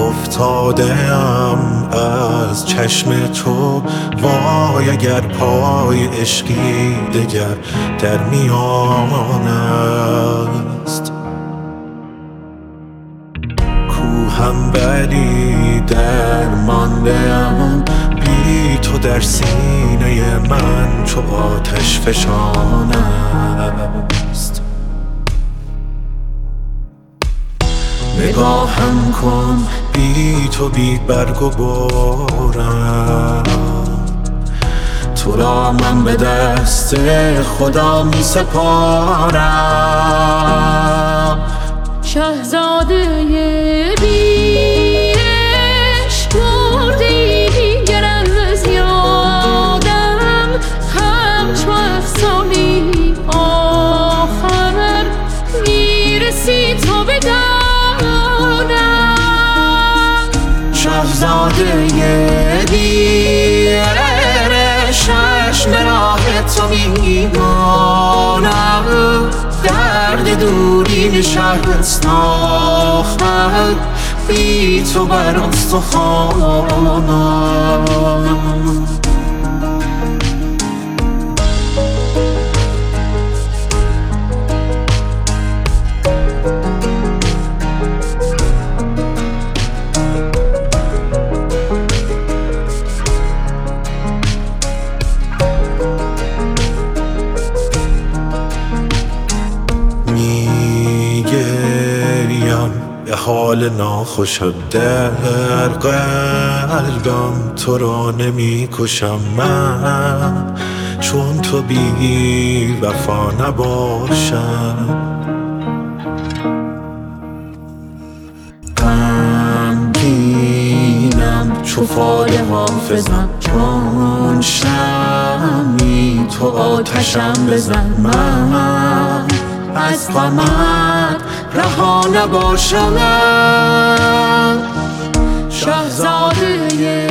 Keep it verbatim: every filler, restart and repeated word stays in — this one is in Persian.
افتادم از چشم تو، وای اگر پای عشقی دگر در میان است. کوهم ولی درمانده‌ام، بی تو در سینه من چو آتش فشان است. نگاهم کن بی تو بی برگ و بارم، تو را من به دست خدا می سپارم. شهزاده بی عشق بردی گر از یادم، همچو افسانه آخر میرسی تو به دانم. شهزاده بی عشق، چشم راه تو میمانم، درد دوری شهرستان آخر بی تو بر استخوانم. به حال ناخوشم در قلبم، تو را نمی کشم من چون تو بی وفا نباشم. غمگینم چو فال حافظم، چون شمعی تو آتشم بزن، من از غمت رها نباشم. شهزاده